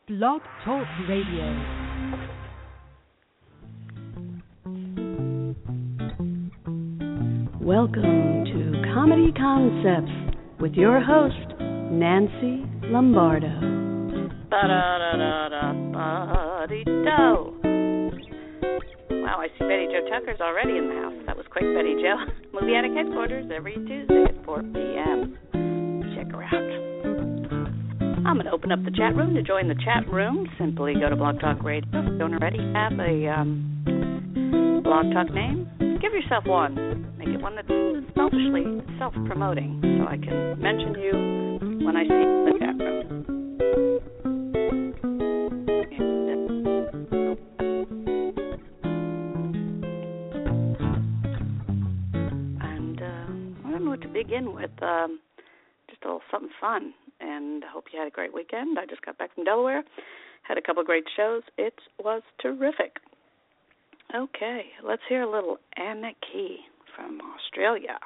Blog Talk Radio. Welcome to Comedy Concepts with your host, Nancy Lombardo. Ba-da-da-da-da-ba-dee-do. Wow, I see Betty Jo Tucker's already in the house. That was quick, Betty Jo. Movie Attic Headquarters every Tuesday at 4 p.m. Check her out. I'm going to open up the chat room. To join the chat room, simply go to Blog Talk Radio. If you don't already have a Blog Talk name, give yourself one. Make it one that's selfishly self-promoting so I can mention you when I see you in the chat room. And I don't know what to begin with. Just a little something fun. And I hope you had a great weekend. I just got back from Delaware. Had a couple of great shows. It was terrific. Okay, let's hear a little Anna Key from Australia.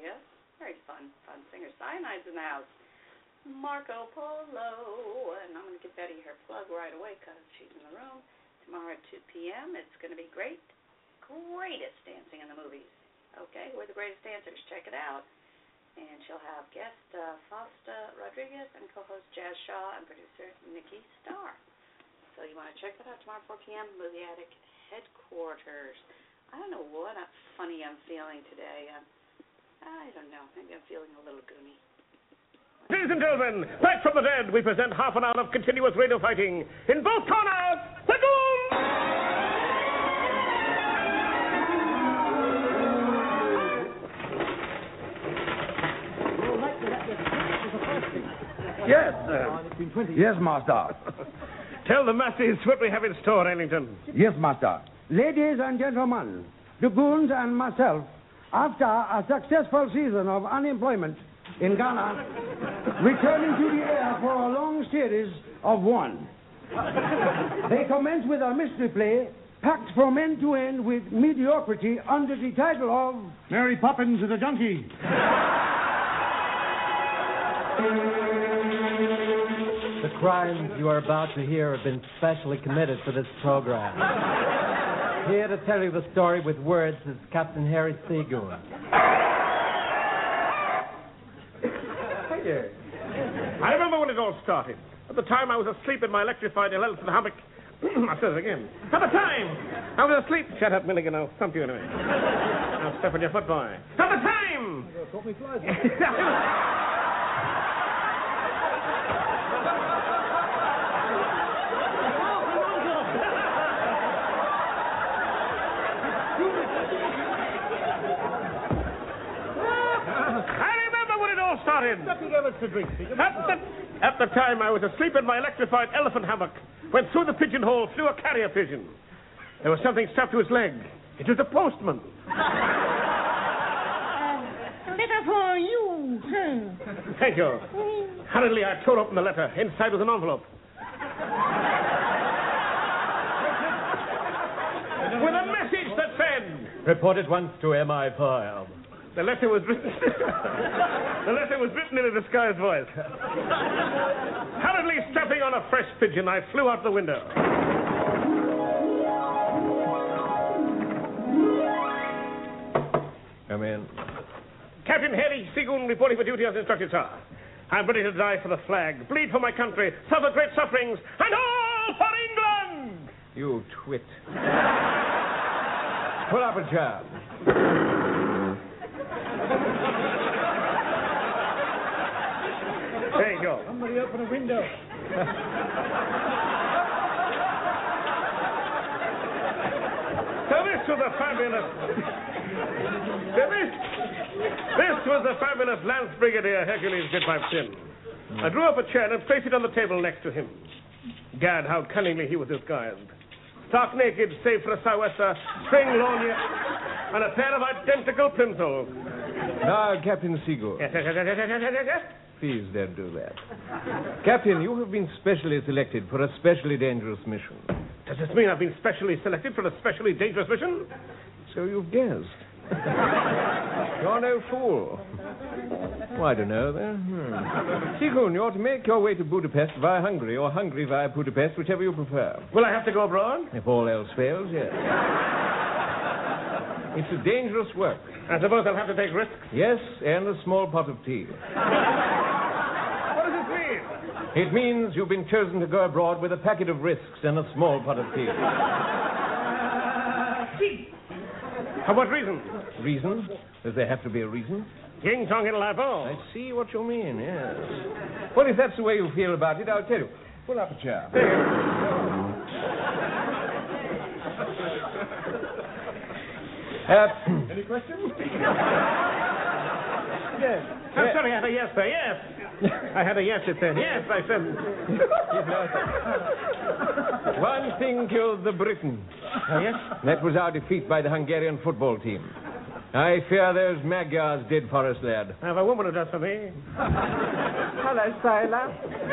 Rodriguez. Very fun singer. Cyanide's in the house. Marco Polo. And I'm going to give Betty her plug right away because she's in the room. Tomorrow at 2 p.m. It's going to be great. Greatest dancing in the movies. Okay, we're the greatest dancers. Check it out. And she'll have guest Fausta Rodriguez and co-host Jazz Shaw and producer Nikki Starr. So you want to check that out tomorrow at 4 p.m. Movie Attic Headquarters. I don't know what funny I'm feeling today. I don't know. Maybe I'm feeling a little goony. Ladies and gentlemen, back from the dead, we present half an hour of continuous radio fighting. In both corners, the Goons! Yes, yes, Master. Tell the masses what we have in store, Ellington. Yes, Master. Ladies and gentlemen, the Goons and myself, after a successful season of unemployment in Ghana, returning to the air for a long series of one. They commence with a mystery play packed from end to end with mediocrity under the title of Mary Poppins is a Junkie. The crimes you are about to hear have been specially committed for this program. Here to tell you the story with words is Captain Harry Seagoon. I remember when it all started. At the time, I was asleep in my electrified elephant hammock. I'll say it again. At the time, I was asleep. Shut up, Milligan. I'll stump you in a minute. Now step on your foot, boy. At the time! You caught me flies. Started. At the time, I was asleep in my electrified elephant hammock when through the pigeonhole flew a carrier pigeon. There was something strapped to his leg. It was the postman. Letter for you, sir. Thank you. Hurriedly, I tore open the letter. Inside was an envelope. With a message that said... Report at once to MI5. The letter was written... The letter was written in a disguised voice. Hurriedly strapping on a fresh pigeon, I flew out the window. Come in. Captain Harry Seagoon reporting for duty as instructed, sir. I'm ready to die for the flag, bleed for my country, suffer great sufferings, and all for England! You twit. Pull up a job. There you go. Somebody open a window. So this was a fabulous... This was the fabulous Lance Brigadier Hercules Goodpipe I drew up a chair and placed it on the table next to him. Gad, how cunningly he was disguised. Stark naked, save for a sou'wester, string lorgnette, and a pair of identical pimples. Now, Captain Seagoon. Yes. Please don't do that. Captain, you have been specially selected for a specially dangerous mission. Does this mean I've been specially selected for a specially dangerous mission? So you've guessed. You're no fool. Oh, I don't know, then. Seagoon, you ought to make your way to Budapest via Hungary, or Hungary via Budapest, whichever you prefer. Will I have to go abroad? If all else fails, yes. It's a dangerous work. I suppose I'll have to take risks? Yes, and a small pot of tea. What does it mean? It means you've been chosen to go abroad with a packet of risks and a small pot of tea. Tea? For what reason? Reason? Does there have to be a reason? Ying Tong in Labo. I see what you mean, yes. Well, if that's the way you feel about it, I'll tell you. Pull up a chair. Any questions? Yes. I'm sorry, I had a yes there, yes. I had a yes, it said. Yes, I said. One thing killed the Britons. Oh, yes? That was our defeat by the Hungarian football team. I fear those Magyars did for us, lad. I have a woman who does for me. Hello, sailor.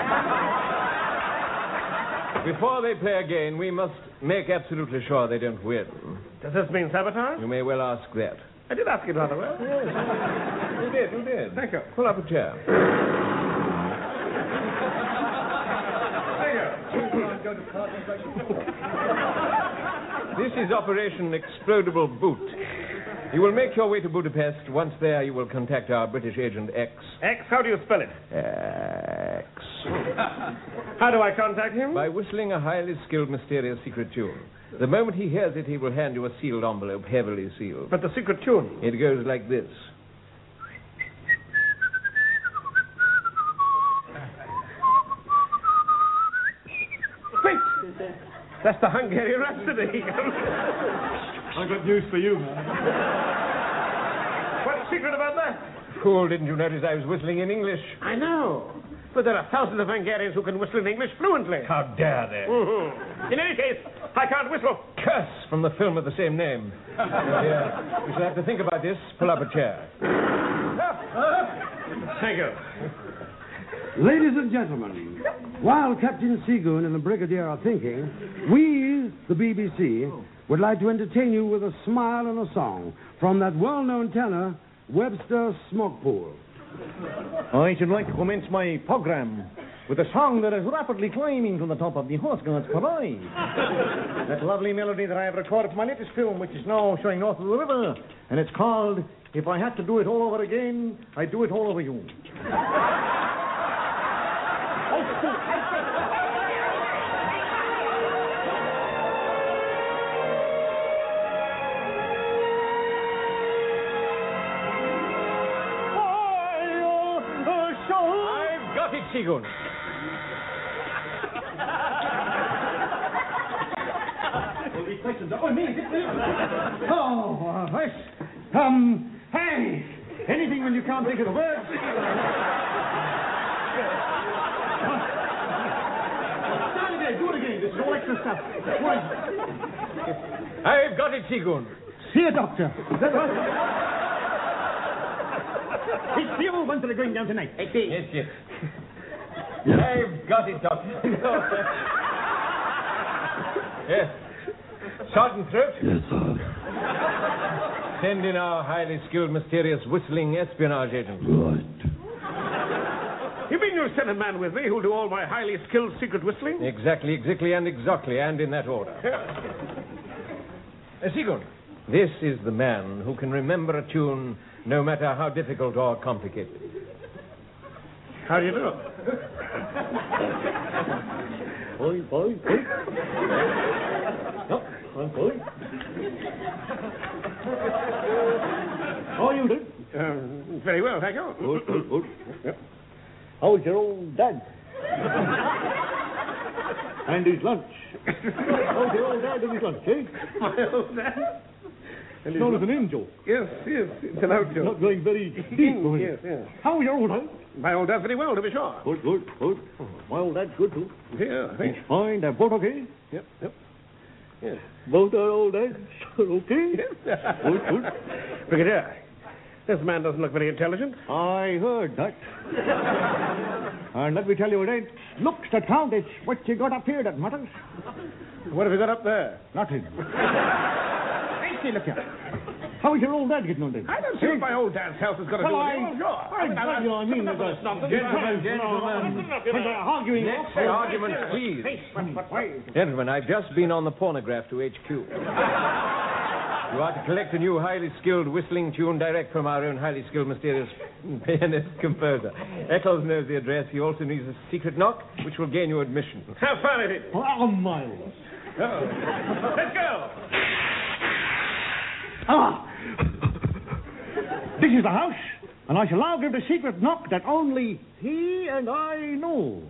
Before they play again, we must make absolutely sure they don't win. Does this mean sabotage? You may well ask that. I did ask it rather well. Yes. You did. Thank you. Pull up a chair. This is Operation Explodable Boot. You will make your way to Budapest. Once there, you will contact our British agent X. X, how do you spell it? X. How do I contact him? By whistling a highly skilled, mysterious secret tune. The moment he hears it, he will hand you a sealed envelope, heavily sealed. But the secret tune? It goes like this. Wait! That's the Hungarian Rhapsody. I've got news for you, man. What's secret about that? Fool, didn't you notice I was whistling in English? I know. But there are thousands of Hungarians who can whistle in English fluently. How dare they? Mm-hmm. In any case, I can't whistle. Curse from the film of the same name. Yeah. We shall have to think about this. Pull up a chair. Thank you. Ladies and gentlemen, while Captain Seagoon and the Brigadier are thinking, we, the BBC, would like to entertain you with a smile and a song from that well-known tenor, Webster Smokepool. I should like to commence my program with a song that is rapidly climbing to the top of the Horse Guards Parade. That lovely melody that I have recorded for my latest film, which is now showing north of the river, and it's called If I Had to Do It All Over Again, I'd Do It All Over You. I've got it, Seagoon. Hey! Anything when you can't think of the words? Do it again. This is all extra stuff. I've got it, Seagoon. See a doctor. It's the old ones that are going down tonight. Yes. I've got it, Doctor. Yes. Sergeant Throat? Yes, sir. Send in our highly skilled, mysterious, whistling espionage agent. Right. You mean you'll send a man with me who'll do all my highly skilled secret whistling? Exactly, and in that order. Seagoon, this is the man who can remember a tune no matter how difficult or complicated. How do you do? Boy. No, I'm fine. How are you doing? Very well, thank you. Good. Yep. How's your old dad? And his lunch. How's your old dad and his lunch, eh? My old dad? It's known as an in-joke. Yes, it's an out joke. Not going very deep. Yes. How are your old dad? My old dad very well, to be sure. Good. My old dad's good, too. Yeah, thanks. He's fine. They're both okay? Yep. Yes. Both our old dads are okay? Yes. Good. Brigadier, this man doesn't look very intelligent. I heard that. And let me tell you, it ain't looks that count. It's what you got up here that matters. What have you got up there? Nothing. Hey, look here. How is your old dad getting on then? I don't see what my old dad's health has got to do with it. I mean, gentlemen, arguing. Next argument, please. Gentlemen, I've just been on the pornograph to HQ. You are to collect a new highly skilled whistling tune direct from our own highly skilled, mysterious pianist composer. Eccles knows the address. He also needs a secret knock, which will gain you admission. How far is it? A mile. Oh. Let's go. This is the house, and I shall now give the secret knock that only he and I know.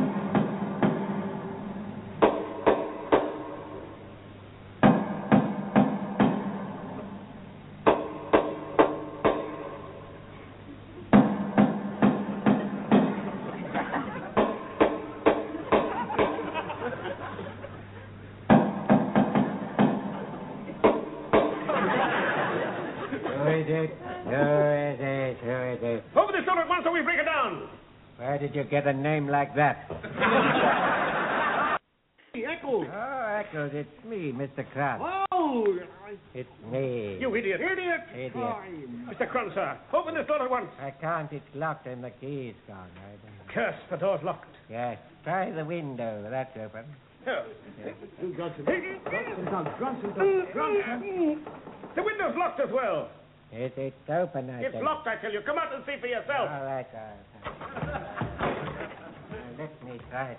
Over this door at once or we break it down. Where did you get a name like that? Eccles. Oh, Eccles, it's me, Mr. Kraft. Oh, Oh, It's me. You idiot. Idiot. Mr. Crunser, open this door at once. I can't. It's locked and the key's gone. I don't... Curse, the door's locked. Yes. Try the window. That's open. Here. The window's locked as well. It's open, I It's think. locked, I tell you. Come out and see for yourself. All right. Let me try it.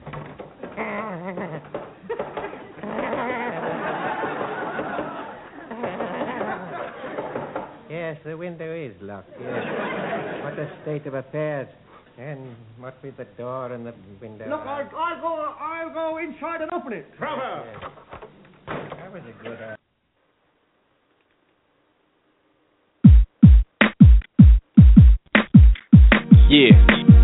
Yes, the window is locked, yes. What a state of affairs. And what with the door and the window... Look, I'll go inside and open it. Bravo. Yes. That was a good... Yeah,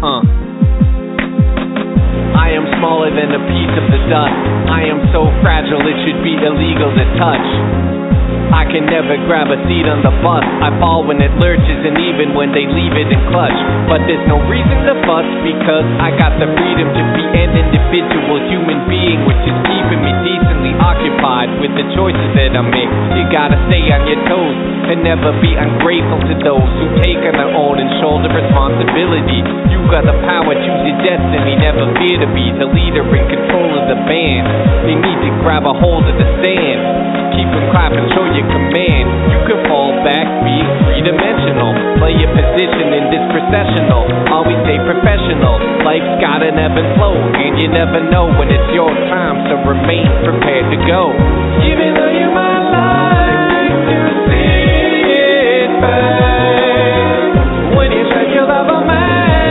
I am smaller than a piece of the dust. I am so fragile it should be illegal to touch. I can never grab a seat on the bus. I fall when it lurches and even when they leave it in clutch. But there's no reason to fuss because I got the freedom to be an individual human being, which is keeping me decently occupied with the choices that I make. You gotta stay on your toes and never be ungrateful to those who take on their own and shoulder responsibility. You got the power, choose your destiny, never fear to be the leader in control of the band. You need to grab a hold of the stand. Keep them clapping, show your command. You can fall back, being three-dimensional. Play your position in this processional. Always stay professional. Life's got an ebb and flow, and you never know when it's your time, so remain prepared to go. Even though you might like to sit back, when you try your love on my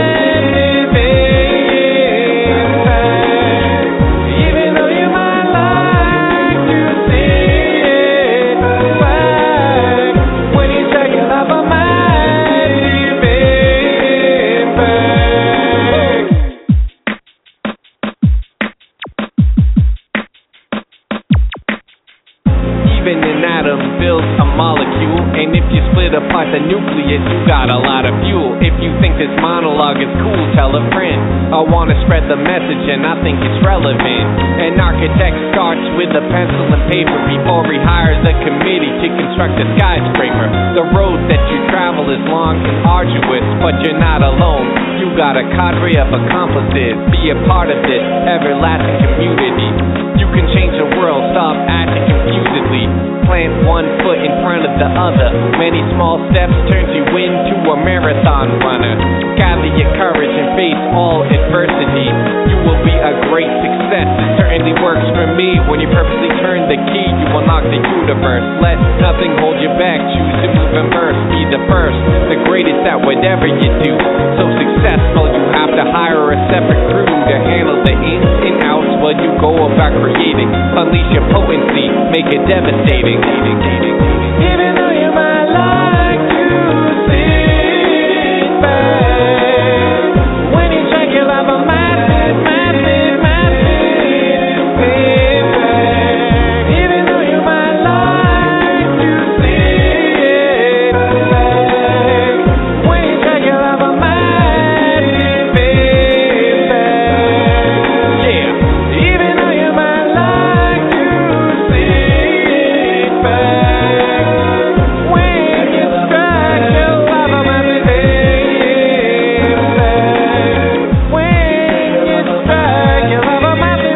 apart the nucleus, you got a lot of fuel. If you think this monologue is cool, tell a friend. I wanna spread the message and I think it's relevant. An architect starts with a pencil and paper before he hires a committee to construct a skyscraper. The road that you travel is long and arduous, but you're not alone. You got a cadre of accomplices. Be a part of this everlasting community. You can change the world, stop acting confusedly. Plant one foot in front of the other. Many small steps turns you into a marathon runner. Gather your courage and face all adversity. You will be a great success. It certainly works for me. When you purposely turn the key, you unlock the universe. Let nothing hold you back. Choose to move and burst. Be the first, the greatest at whatever you do. So successful, you have to hire a separate crew to handle the ins and outs while you go about creating. Unleash your potency, make it devastating. Even though you might like to sit back, when you check your life a massive payback. Even though you might like to sit back, when you check your life a massive payback. Yeah, even though you might like to sit back, when you strike your life a massive payback. When you strike your life a massive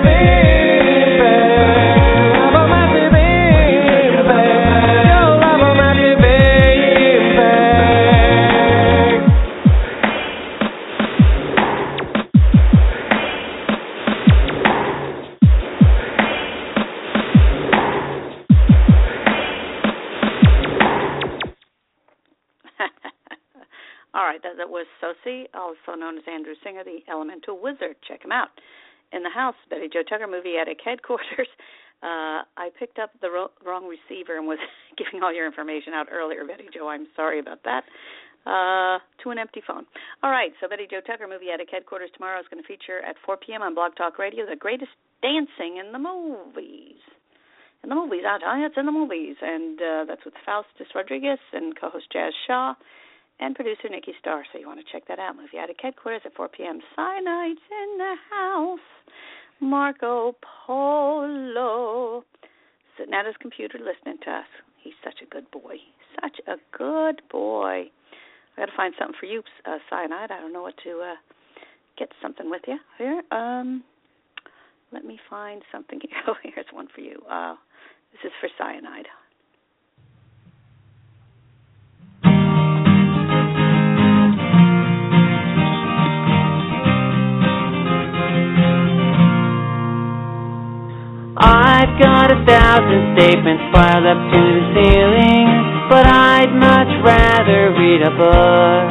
payback. Life a massive payback. Your life a massive payback. All right, that was Sosie, also known as Andrew Singer, the Elemental Wizard. Check him out. In the House, Betty Jo Tucker, Movie Attic Headquarters. I picked up the wrong receiver and was giving all your information out earlier, Betty Jo. I'm sorry about that. To an empty phone. All right, so Betty Jo Tucker, Movie Attic Headquarters tomorrow is going to feature at 4 p.m. on Blog Talk Radio, the greatest dancing in the movies. In the movies, I'll tell you, it's in the movies. And that's with Faustus Rodriguez and co-host Jazz Shaw and producer Nikki Starr. So you want to check that out. Movie Attic Headquarters at 4 p.m. Cyanide in the house. Marco Polo. sitting at his computer listening to us. He's such a good boy. Such a good boy. I got to find something for you, Cyanide. I don't know what to get something with you here. Let me find something. Oh, here's one for you. This is for Cyanide. I've got 1,000 statements piled up to the ceiling, but I'd much rather read a book.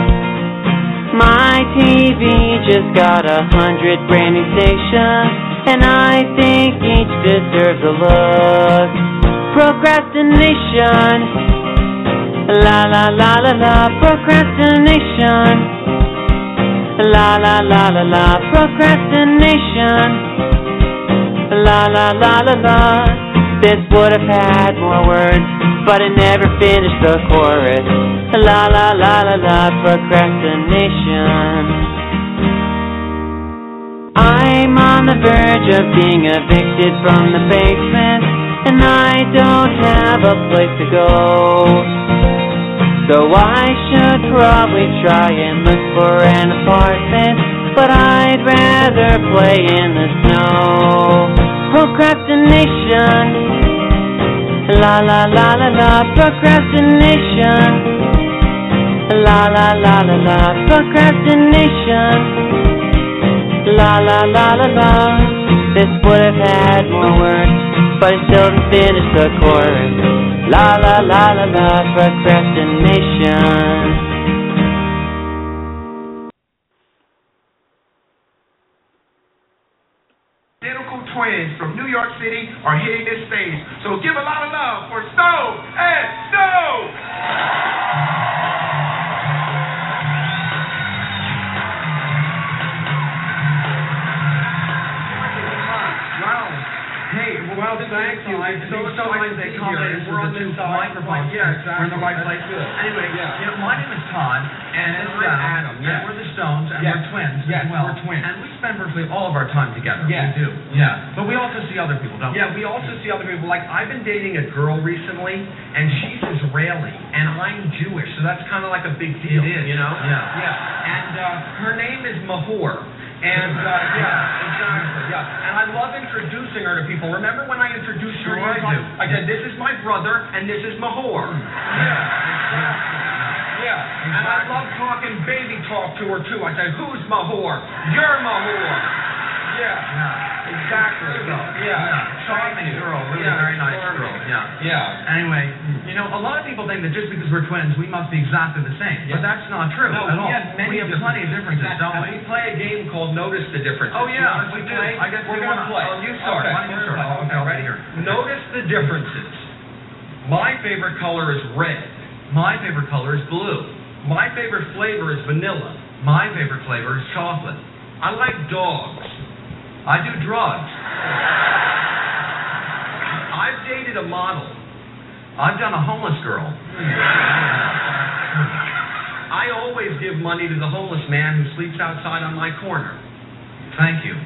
My TV just got 100 brand new stations, and I think each deserves a look. Procrastination, la la la la la. Procrastination, la la la la la. Procrastination, la la la la la. This would have had more words, but I never finished the chorus. La la la la la. Procrastination. I'm on the verge of being evicted from the basement, and I don't have a place to go. So I should probably try and look for an apartment, but I'd rather play in the snow. Procrastination, la la la la la. Procrastination, la la la la la. Procrastination, la la la la la. This would have had more words, but I still didn't finish the chorus. La la la la la. Procrastination. Twins from New York City are hitting this stage. So give a lot of love for Stone and Stone! Well, thank you. It's so nice they come in. We're on this microphone. Yeah, exactly. We're in the right place. Anyway, my name is Todd, and I'm Adam. And we're the Stones, and we're twins as well. We're twins. And we spend virtually all of our time together. Yeah. We do. Yeah. But we also see other people, don't we? Yeah, we also see other people. Like, I've been dating a girl recently, and she's Israeli, and I'm Jewish, so that's kind of like a big deal. It is. You know? Yeah. Yeah. And her name is Mahor. And, exactly, And I love introducing her to people. Remember when I introduced her? I do. I said, this is my brother, and this is Mahor. Yeah. And I love talking baby talk to her, too. I said, who's Mahor? You're Mahor. Yeah. Exactly. Charming girl. Really very nice girl. Yeah. Anyway, you know, a lot of people think that just because we're twins, we must be exactly the same. But that's not true at all. We have plenty of differences, don't we? And we play a game called Notice the Differences. Oh, yeah. We do. I guess we're going to play. Oh, you start. Why don't you start? Okay, ready? Notice the differences. My favorite color is red. My favorite color is blue. My favorite flavor is vanilla. My favorite flavor is chocolate. I like dogs. I do drugs. I've dated a model. I've done a homeless girl. I always give money to the homeless man who sleeps outside on my corner. Thank you.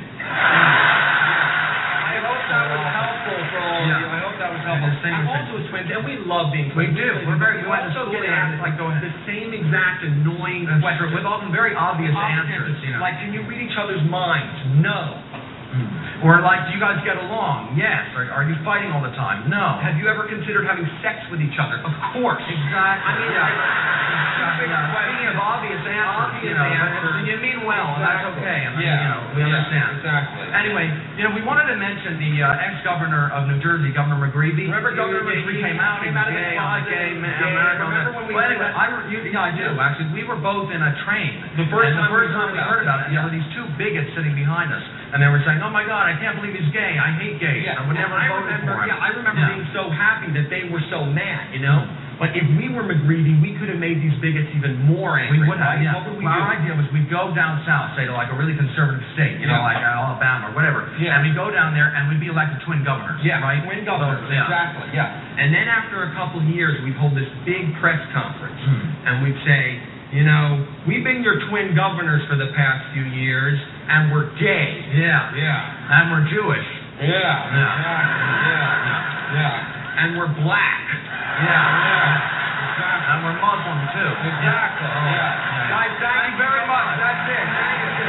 I hope that was helpful for all of you. I hope that was helpful. I'm also a twin, and we love being twins. We do. We're very We also get asked the same exact annoying questions with often very obvious answers. Like, can you read each other's minds? No. Or like, do you guys get along? Yes. Or are you fighting all the time? No. Have you ever considered having sex with each other? Of course. Exactly. I mean, Speaking of obvious answers, you mean well, and that's okay. And we understand. Exactly. Anyway, we wanted to mention the ex-governor of New Jersey, Governor McGreevey. Remember Governor McGreevey came out of his gay America. Remember when we I do. Actually, we were both in a train. The first time we heard about it, there were these two bigots sitting behind us, and they were saying, "Oh my God, I can't believe he's gay. I hate gays. I would never vote for him." I remember being so happy that they were so mad, But if we were McGreevey, we could have made these bigots even more angry. We would have, What would we do? Our idea was we'd go down south, say to like a really conservative state, like Alabama or whatever, and we'd go down there and we'd be elected twin governors, right? Twin governors, exactly, And then after a couple of years, we'd hold this big press conference, and we'd say, we've been your twin governors for the past few years, and we're gay. Yeah. And we're Jewish. Yeah. Yeah. And we're black. Exactly. And we're Muslim, too. Exactly. Yeah. Guys, thank you very much. That's it. Thank you.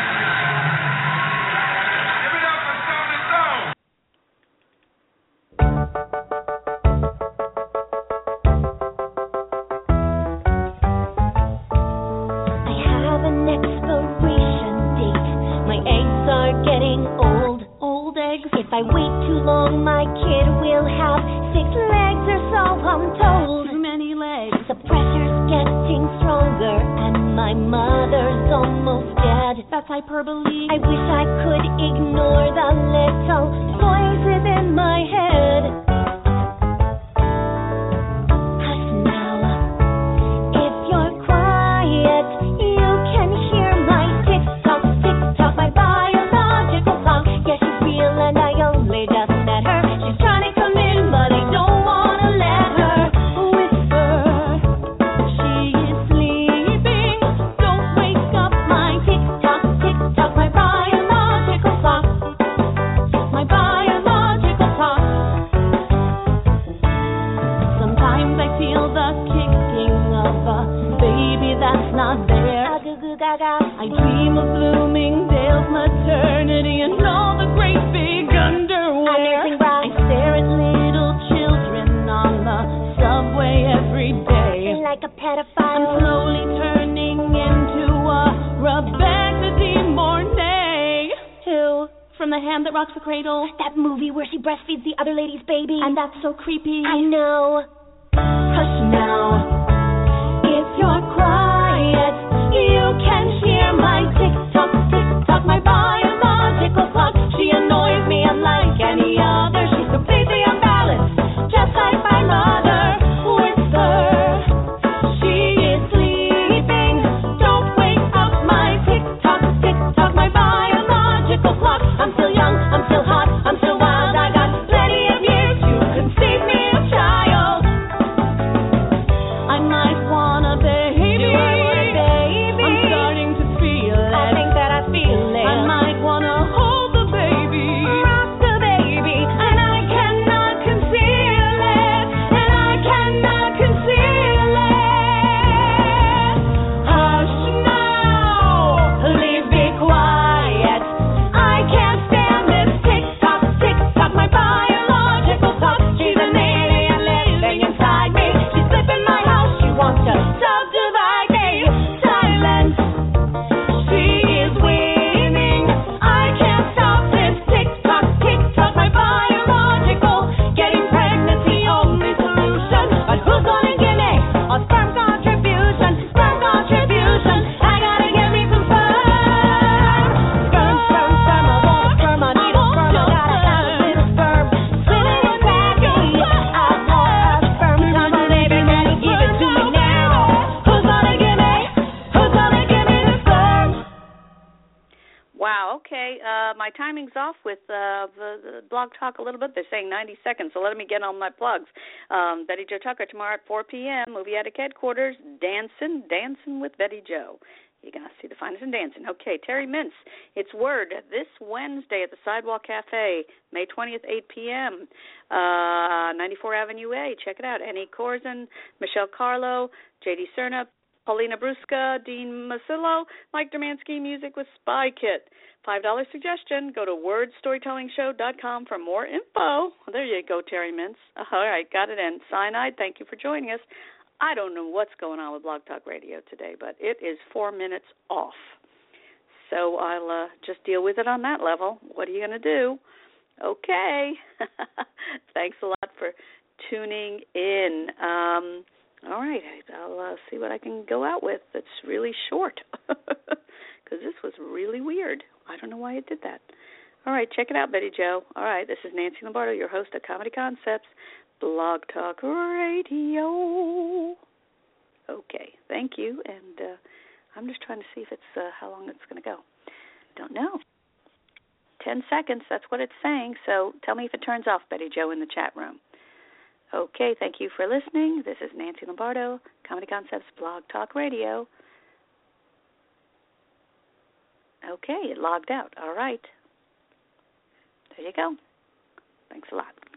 Give it up for Stone and Stone. I have an expiration date. My eggs are getting old. Old eggs? If I wait too long, my kid will have 6 legs or so, I'm told. Too many legs. The pressure's getting stronger, and my mother's almost dead. That's hyperbole. I wish I could ignore the little voices in my head. Hush now. If you're quiet, you can hear my tick-tock, tick-tock, my biological clock. Yeah, she's real and I only just met her. She's trying to come in, but I don't want to let her whisper. She is sleeping. Don't wake up my tick-tock, tick-tock, my biological clock. My biological clock. Sometimes I feel the kicking of a baby that's not there. I dream of Bloomingdale's maternity and all the great big underwear. I stare at little children on the subway every day. Like a pedophile. I'm slowly turning into a Rebecca De Mornay. Who? From The Hand That Rocks the Cradle. That movie where she breastfeeds the other lady's baby. And that's so creepy. I know. Hush now. If you're quiet, you can hear my tick-tock, tick-tock, my biological clock. She annoys me unlike any other. She's completely unbalanced, just like my mother. Whisper, she is sleeping. Don't wake up my tick-tock, tick-tock, my biological clock. I'm still young, I'm still hot, I'm still wild. I got plenty of years to conceive me a child. I might want a baby. Do I want a baby? I'm starting to feel it. I think that I feel it. I might want to hold the baby. Rock the baby. And I cannot conceal it. And I cannot conceal it. Hush now. Please be quiet. I can't stand this tick-tock, tick-tock, my biological clock. She's an alien living inside me. She's flipping my house. She wants to subdivide me. Silence. She is winning. I can't stop this tick-tock, tick-tock, my biological. Getting pregnant's the only solution. But who's gonna give me a sperm contribution? Sperm contribution. I gotta get me some sperm. Sperm, sperm, sperm. I want sperm. I need a sperm. I gotta have a little sperm. Swimming inside me. I want a sperm. Come on, baby, daddy, give it to me now. Who's gonna give me? Who's gonna give me the sperm? Wow, okay. My timing's off with the blog talk a little bit. They're saying 90 seconds, so let me get on my plugs. Betty Jo Tucker tomorrow at 4 p.m., Movie Attic Headquarters, Dancing with Betty Jo. You're going to see the finest in dancing. Okay, Terry Mintz, it's Word, this Wednesday at the Sidewalk Cafe, May 20th, 8 p.m., 94 Avenue A. Check it out. Annie Corzin, Michelle Carlo, J.D. Cerna, Paulina Brusca, Dean Masillo, Mike Dermansky, music with Spy Kit. $5 suggestion. Go to wordstorytellingshow.com for more info. There you go, Terry Mintz. All right, got it in. Cyanide, thank you for joining us. I don't know what's going on with Blog Talk Radio today, but it is 4 minutes off. So I'll just deal with it on that level. What are you going to do? Okay. Thanks a lot for tuning in. All right, I'll see what I can go out with that's really short because this was really weird. I don't know why it did that. All right, check it out, Betty Jo. All right, this is Nancy Lombardo, your host of Comedy Concepts, Blog Talk Radio. Okay, thank you, and I'm just trying to see if it's how long it's going to go. Don't know. 10 seconds, that's what it's saying, so tell me if it turns off, Betty Jo, in the chat room. Okay, thank you for listening. This is Nancy Lombardo, Comedy Concepts, Blog Talk Radio. Okay, it logged out. All right. There you go. Thanks a lot.